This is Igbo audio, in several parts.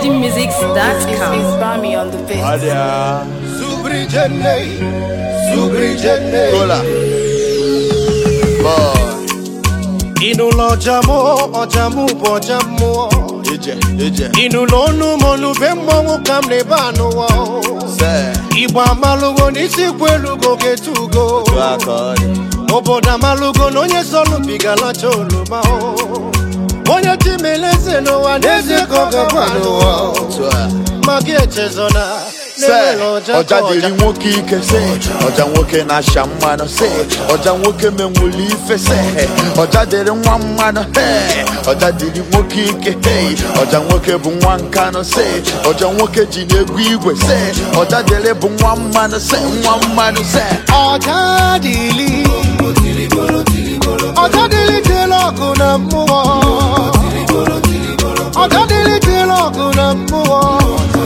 VeggieMusics.com. It's Bami on the beat. Adia. Subrijene. Kola. Boy. Inulo ojamu bojamu. Eje. Inulonu monu bemmo kamne banu wa. Say. Iba malugo nisi kwelugo getugo. Oboda malugo nonye solu bigala cholu ma. Onye timeleze no wa neze koga kwanu wa. Magie chezona. Ọjà dịrị nwoke ike se ọjà nwoke na-asha mmanụ se ọjà nwoke menwuli ife se ọjà dịrị nwa mmanụ ọjà dịrị nwoke ike ọjà nwoke bụ nwa nkanụ se ọjà nwoke ji n'egwu igwe se ọjà dịrị bụ nwa mmanụ se ọjà dịrị ọgụ na mmụọ ọjà dịrị ọgụ na mmụọ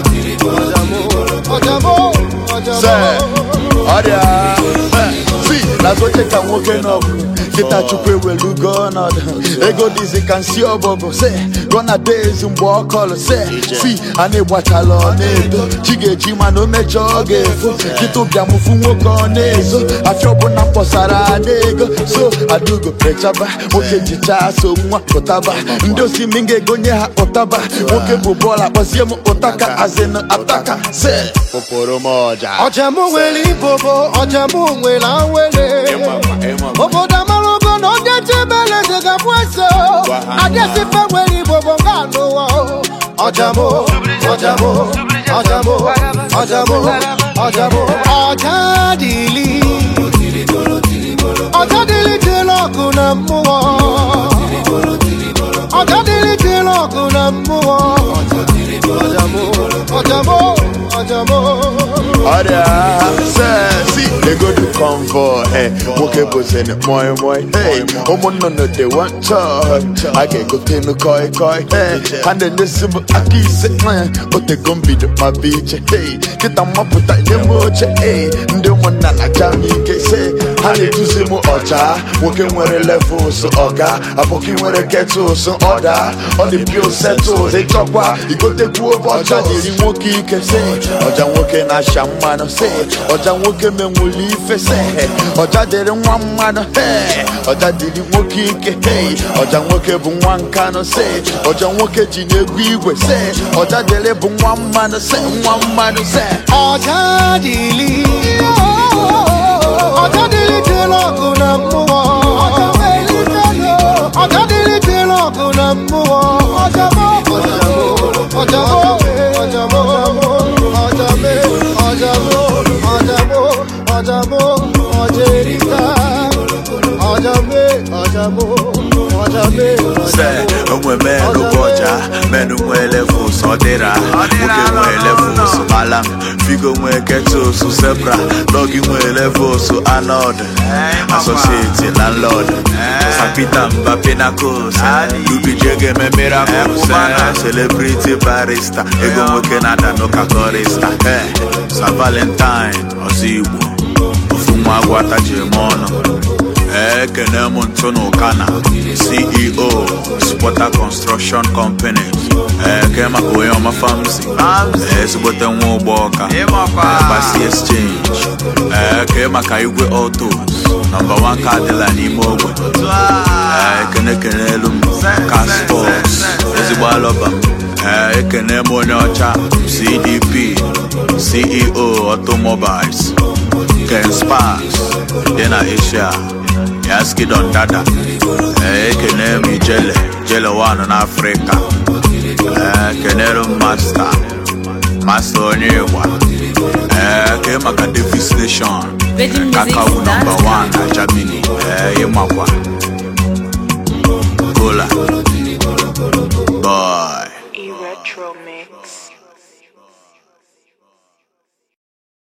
That's what you can walk in up. Get a chupe well you gonna ego dizzy can see your bubble. Say, gonna days in walk all say. See, I need what I love. Chige Jima no me joge. Get up your move walk on it. I feel bon up for Sarah nego. So I do go preacher ba. Okay, chicha so much potaba. Ndo si minge gonya otaba. Okay, bobola was yemu otaka as in ataka. Say, Poporo moja. Ojamu weli bobo, ojamu wela wele. Oboda malugo no dete bele zega pweso. Adesi fe weli bobo ngano wa. Ojamu. Ojadili teloku na muwa. Ojadili teloku na muwa. Ojamu. Adia, see, they go to convoy, woke was in moi, no, they want to. I get go to no koi, and then this I keep saying, but they gon' be my beach, get them up with that emoji, and the one that I can't get say, I need to see more ocha, working with a level, so oga, I'm working with a kettle, so order, on the pure settle, they talk about, you go to go about, you won't can say, oja nwoke na shamano say ọjà nwoke menwuli ife say ọjà dịrị nwa mmanụ ọjà dịrị nwoke ike ọjà nwoke bụ nwa nkanụ say ọjà nwoke ji n'egwu igwe say ọjà dịrị bụ nwa mmanụ say ọjà dịrị ọgụ na mmụọ ọjà dịrị ọgụ na mmụọ Say, men no boja, men no level so dera, okay level so alam, figo keto so zebra, logi level so anod, associate landlord, Sapita Mbappe na kosa, Lubi Jege me miracle, celebrity barista, ego Canada no kakorista, Sa Valentine, Ozibu, Fuma Guata Jemono. Kenemo Ntono Kana, CEO, Spotter Construction Company. Kema Koyoma Famsi, Subote Woboka, Basi Exchange, Kema Kaiwe Autos, #1 car dealer Nimogo, Kenekelum, Caspos, Ezibaloba, Kenemo Nocha, CDP, CEO Automobiles, Ken Sparks, Dena Asia. Yaski don dada, kenemi jele one in Africa, kenero master onyewa, kema ka Davis Nation, kakao #1 na Germany, yemakwa.